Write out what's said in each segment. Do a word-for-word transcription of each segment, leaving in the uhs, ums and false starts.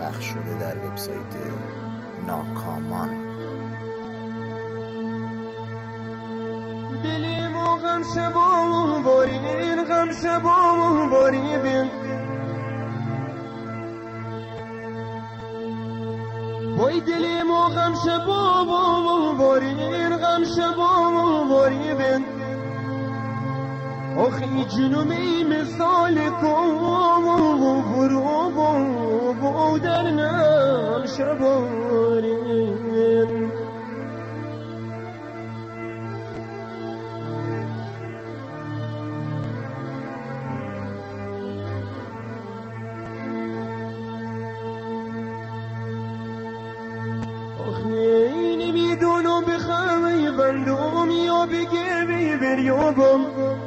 پخش شده در وبسایت ناکامان. دلیم و غم شبام بارین غم شبام باری بین وای دلیم و غم شبام بارین غم شبام باری بین آخی جنومی مثال کام و غروب و در نم شبارین آخی نمیدونم بخواه بندم یا بگه بریابم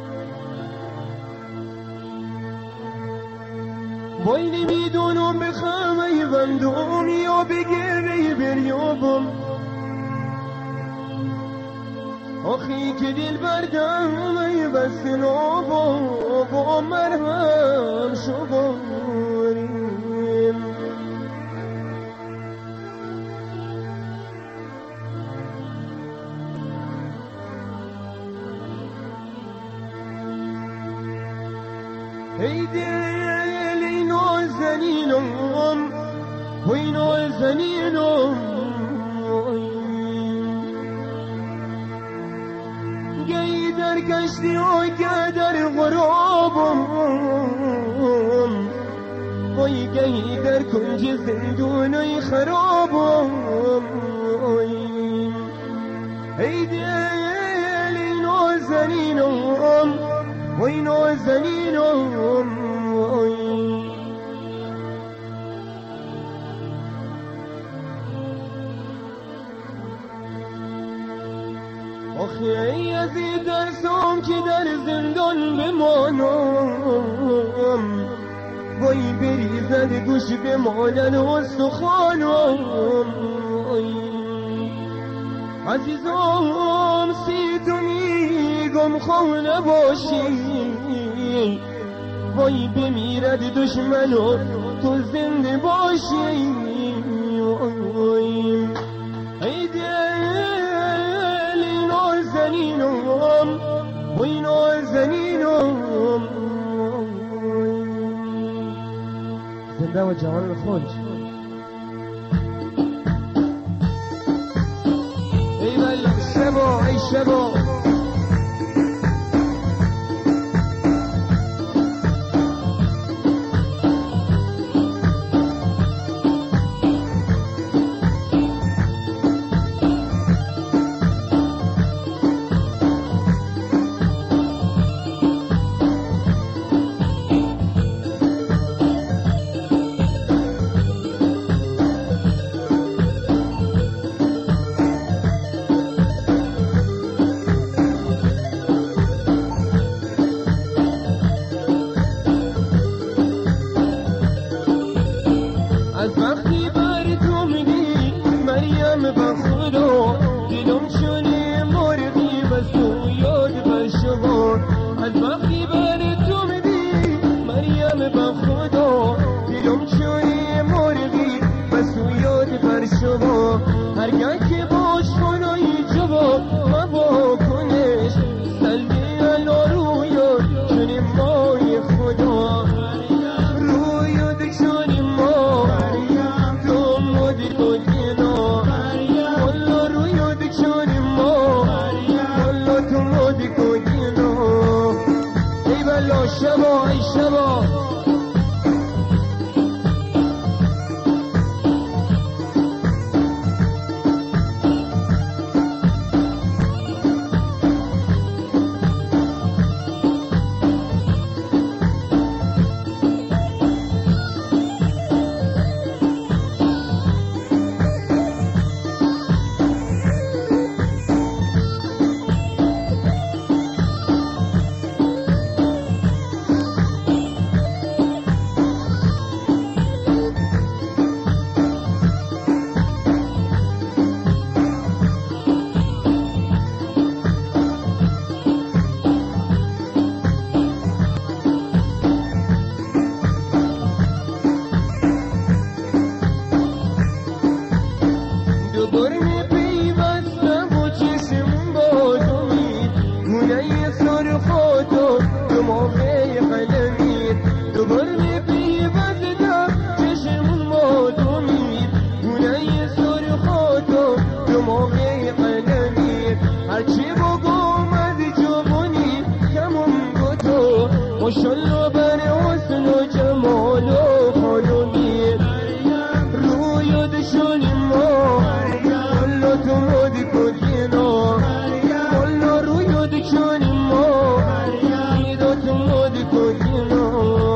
وای نمیدونم بخواه بندم یا بگه بریابم آخی که دل بردم بس نابم با مرهم شباریم ای دل ای نازنینم وای نازنینم گی در کشتی های که در غرابم وای گی در کنج زندونای خرابم ای دل ای نازنینم وای نازنینم آخی ای از این درسام که در زندان بمانم وای بریزد گوش بمانن استخوانم عزیزم سی تو میگم خانه باشی وای بمیرد دشمن و تو زنده باشی ای دل نازنینم وای نازنینم زنده و جوان خوش ای بلا شبا ای شبا از وقتی بر تو میگی مریم بخدا دلم شونه مرغی بس تو یاد بشوار از وقتی بر تو میگی مریم بخدا دلم شونه مرغی بس تو یاد بشوار هرگاه که باش کنایی جواب مبا کنش سلبی الا رویا چون مای خدا رویا دکشانی ما شبا ای شبا خالو خانومی روی دشونی ما کلو تو مودی کدینا کلو روی دشونی ما ایدو تو مودی کدینا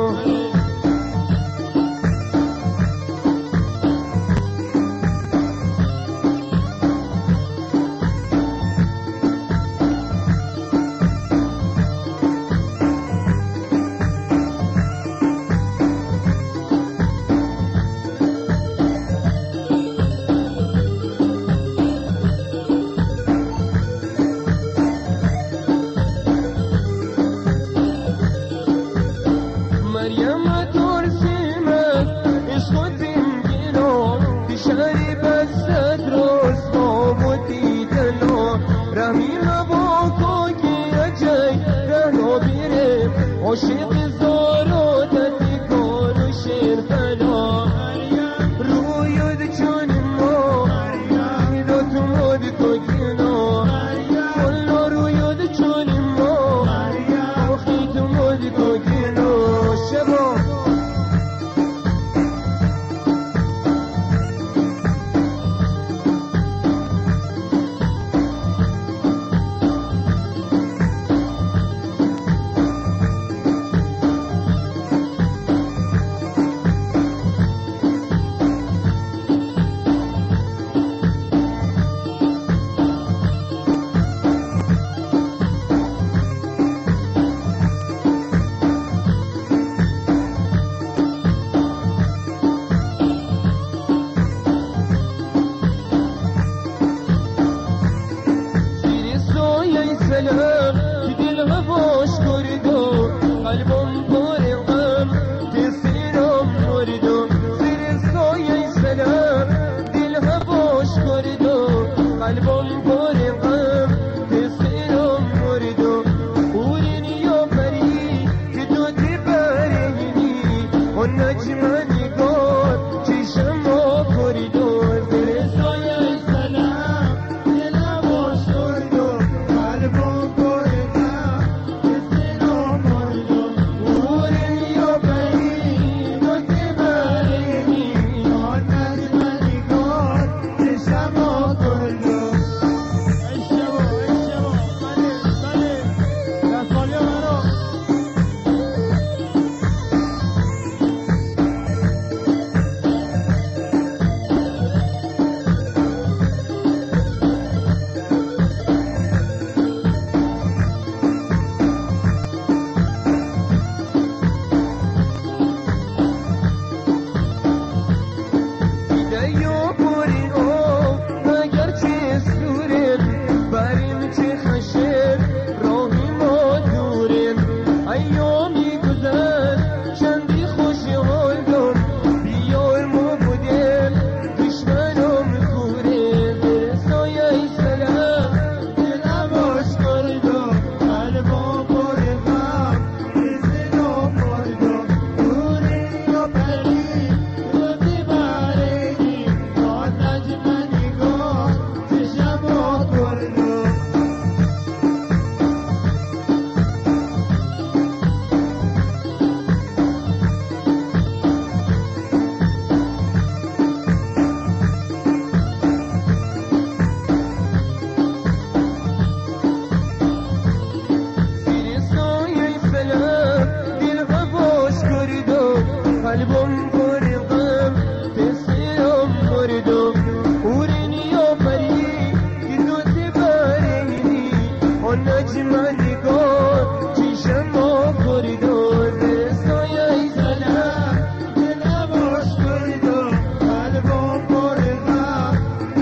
عاشق زارو تدیکار و شیر فلا روی دچانی ما ایدو تو مودی کدینا کلا روی دچانی ما آخی تو مودی کدینا شبا سلام که دل هواش کردو قلبم پر غم تسیرم مردو زیر سایه سلام دل هواش کردو قلبم پر غم تسیرم مردو اورین یا پری که تو تبرینی و نجم نگار چشم و کردو زیر سایه سلام دل هواش کردو قلبم پر غم تسیرم مردو اورین یا پری که تو تبرینی و نجم نگار چشم و کردو زیر سایه سلام دل هواش کردو قلبم پر غم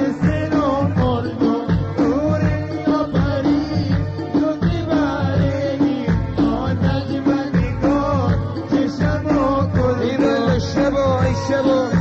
تسیرم مردو اورین یا پری تو تبرینی و نجم نگار چشم و کردو شبا ای شبا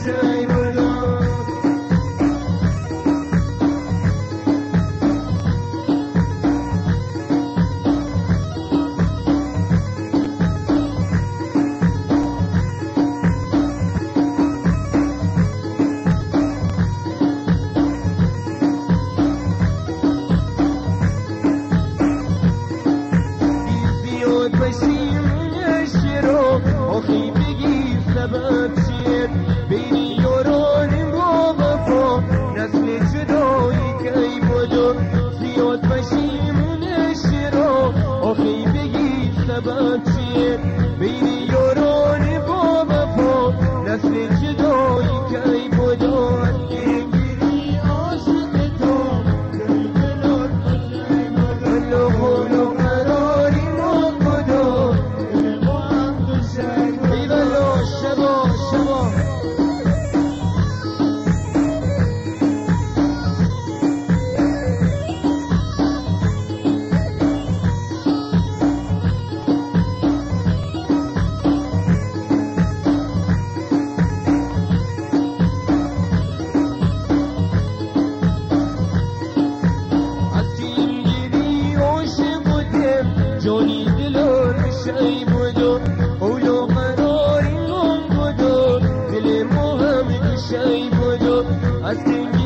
شی بودو آخی بگی سبب چیه بینی یارانی با وفا نسل جدایی کی بودو زیاد پشیمونش را آخی بگی سبب چیه بینی یارانی با وفا نسل جدایی کی بودو گیری عاشق تو کی بلاد ولو قولو قراری ما بودو شبا شبا جانی دلار شی بودو اولو قراری هم بودو دل ما هم شی بودو از